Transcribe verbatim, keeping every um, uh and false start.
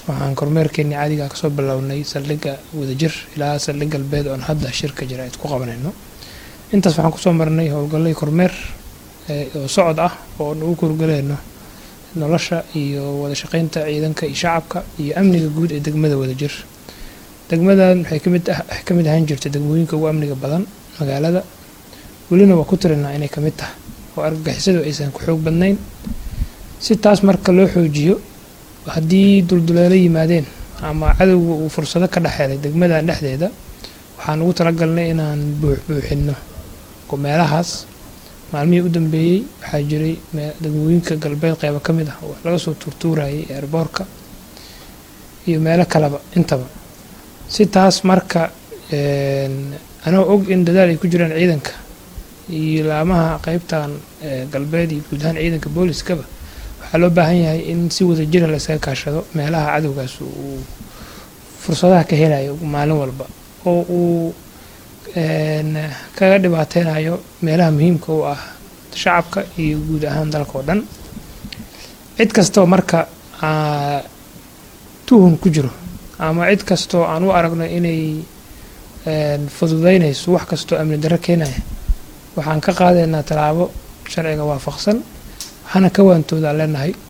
waxaan kormeerkeennii caadiga ka soo bilownay saldhigga wadajir ilaa saldhig galbeed oon hadda shirka jira ku qabanayno. intaas waxaan kusoo marnay howlgallay kormeer oo socod ah oo nagu kurgalayno nolosha iyo wada shaqaynta ciidanka iyo shacabka iyo amniga guud ee degmada wadajir. degmadan waxay kamid ah kamid ahaan jirtay degmooyinka ugu amniga badan magaalada, welina waa ku tirinaa inay kamid tahay oo argagixisadu aysan ku xoog badnayn. si taas marka loo xoojiyo, haddii dulduleelo yimaadeen ama cadowga uu fursado ka dhaxeelay degmadan dhexdeeda, waxaan ugu talagalnay inaan buuxbuuxino meelahaas. maalmihii u dambeeyey waxaa jiray degmooyinka galbeed qaybo ka mid ah oo laga soo tuurtuurayay airboorka iyo meelo kaleba intaba. si taas marka anoo og in dadaal ay ku jiraan ciidanka iyo laamaha qaybtan galbeed iyo guud ahaan ciidanka booliskaba, waxaa loo baahan yahay in si wada jira la isaga kaashado meelaha cadowgaas uu fursadaha ka helayo maalin walba oo uu kaga dhibaateynayo meelaha muhiimka u ah shacabka iyo guud ahaan dalka oo dhan. cid kastoo marka tuhun ku jiro ama cid kastoo aan u aragno inay fududeynayso wax kastoo amni darro keenaya, waxaan ka qaadaynaa tallaabo sharciga waafaqsan, waxaana ka waantooda leenahay